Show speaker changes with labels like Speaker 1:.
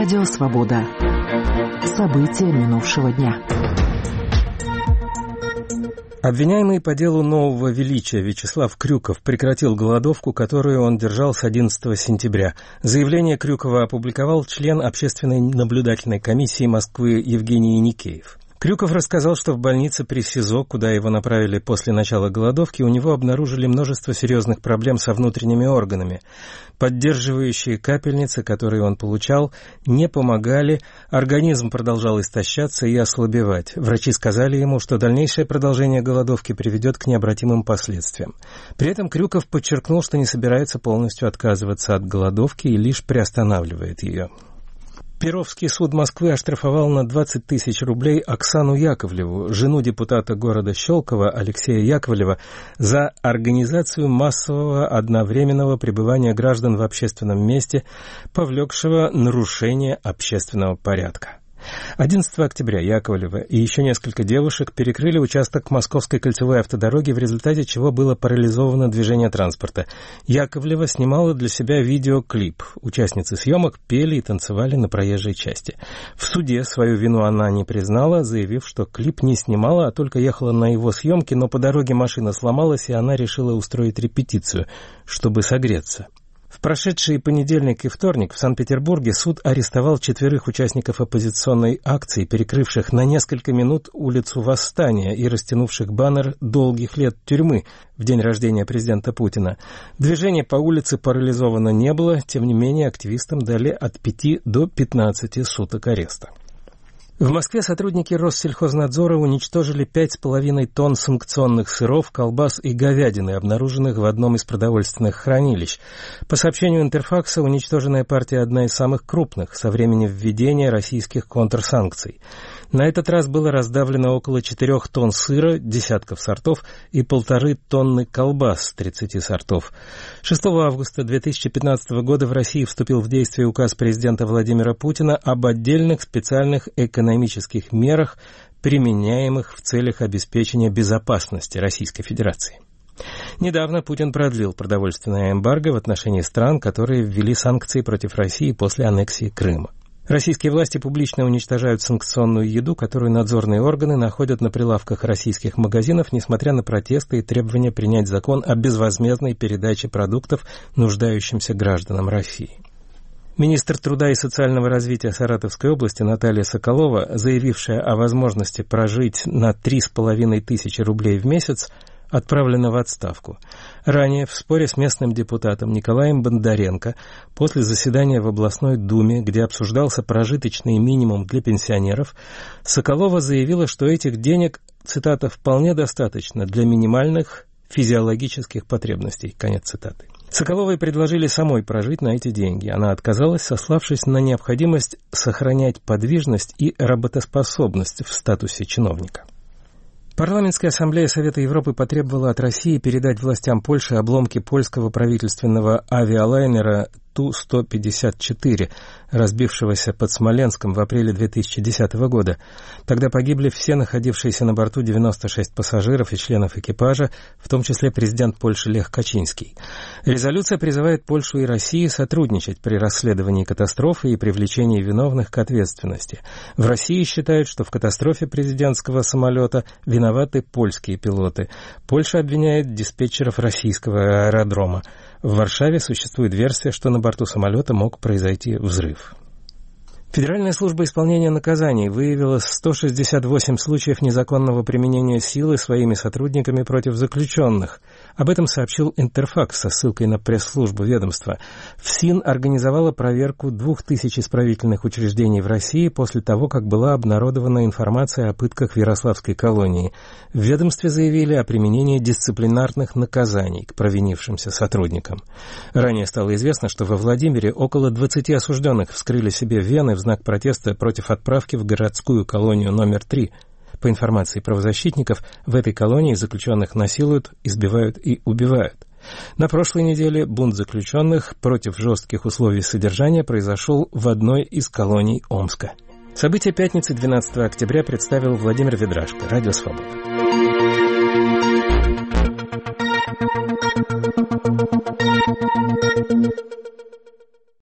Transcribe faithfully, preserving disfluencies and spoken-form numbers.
Speaker 1: Радио «Свобода». События минувшего дня.
Speaker 2: Обвиняемый по делу нового величия Вячеслав Крюков прекратил голодовку, которую он держал с одиннадцатого сентября. Заявление Крюкова опубликовал член Общественной наблюдательной комиссии Москвы Евгений Еникеев. Крюков рассказал, что в больнице при СИЗО, куда его направили после начала голодовки, у него обнаружили множество серьезных проблем со внутренними органами. Поддерживающие капельницы, которые он получал, не помогали, организм продолжал истощаться и ослабевать. Врачи сказали ему, что дальнейшее продолжение голодовки приведет к необратимым последствиям. При этом Крюков подчеркнул, что не собирается полностью отказываться от голодовки и лишь приостанавливает ее. Перовский суд Москвы оштрафовал на двадцать тысяч рублей Оксану Яковлеву, жену депутата города Щелково Алексея Яковлева, за организацию массового одновременного пребывания граждан в общественном месте, повлекшего нарушение общественного порядка. одиннадцатого октября Яковлева и еще несколько девушек перекрыли участок Московской кольцевой автодороги, в результате чего было парализовано движение транспорта. Яковлева снимала для себя видеоклип. Участницы съемок пели и танцевали на проезжей части. В суде свою вину она не признала, заявив, что клип не снимала, а только ехала на его съемки, но по дороге машина сломалась, и она решила устроить репетицию, чтобы согреться. В прошедшие понедельник и вторник в Санкт-Петербурге суд арестовал четверых участников оппозиционной акции, перекрывших на несколько минут улицу Восстания и растянувших баннер долгих лет тюрьмы в день рождения президента Путина. Движение по улице парализовано не было, тем не менее активистам дали от пяти до пятнадцати суток ареста. В Москве сотрудники Россельхознадзора уничтожили пять с половиной тонн санкционных сыров, колбас и говядины, обнаруженных в одном из продовольственных хранилищ. По сообщению Интерфакса, уничтоженная партия одна из самых крупных со времени введения российских контрсанкций. На этот раз было раздавлено около четырех тонн сыра, десятков сортов, и полторы тонны колбас, тридцати сортов. шестого августа две тысячи пятнадцатого года в России вступил в действие указ президента Владимира Путина об отдельных специальных экономических мерах, применяемых в целях обеспечения безопасности Российской Федерации. Недавно Путин продлил продовольственное эмбарго в отношении стран, которые ввели санкции против России после аннексии Крыма. Российские власти публично уничтожают санкционную еду, которую надзорные органы находят на прилавках российских магазинов, несмотря на протесты и требования принять закон о безвозмездной передаче продуктов нуждающимся гражданам России. Министр труда и социального развития Саратовской области Наталья Соколова, заявившая о возможности прожить на три с половиной тысячи рублей в месяц, отправлена в отставку. Ранее в споре с местным депутатом Николаем Бондаренко после заседания в областной думе, где обсуждался прожиточный минимум для пенсионеров, Соколова заявила, что этих денег, цитата, «вполне достаточно для минимальных физиологических потребностей». Конец цитаты. Соколовой предложили самой прожить на эти деньги. Она отказалась, сославшись на необходимость сохранять подвижность и работоспособность в статусе чиновника. Парламентская ассамблея Совета Европы потребовала от России передать властям Польши обломки польского правительственного авиалайнера Ту сто пятьдесят четыре, разбившегося под Смоленском в апреле две тысячи десятого года. Тогда погибли все находившиеся на борту девяносто шесть пассажиров и членов экипажа, в том числе президент Польши Лех Качинский. Резолюция призывает Польшу и Россию сотрудничать при расследовании катастрофы и привлечении виновных к ответственности. В России считают, что в катастрофе президентского самолета виноваты польские пилоты. Польша обвиняет диспетчеров российского аэродрома. В Варшаве существует версия, что на борту самолета мог произойти взрыв. Федеральная служба исполнения наказаний выявила сто шестьдесят восемь случаев незаконного применения силы своими сотрудниками против заключенных. Об этом сообщил Интерфакс со ссылкой на пресс-службу ведомства. ФСИН организовала проверку двух тысяч исправительных учреждений в России после того, как была обнародована информация о пытках в Ярославской колонии. В ведомстве заявили о применении дисциплинарных наказаний к провинившимся сотрудникам. Ранее стало известно, что во Владимире около двадцати осужденных вскрыли себе вены в знак протеста против отправки в городскую колонию номер три. По информации правозащитников, в этой колонии заключенных насилуют, избивают и убивают. На прошлой неделе бунт заключенных против жестких условий содержания произошел в одной из колоний Омска. События пятницы двенадцатого октября представил Владимир Ведрашко. Радио «Свобода».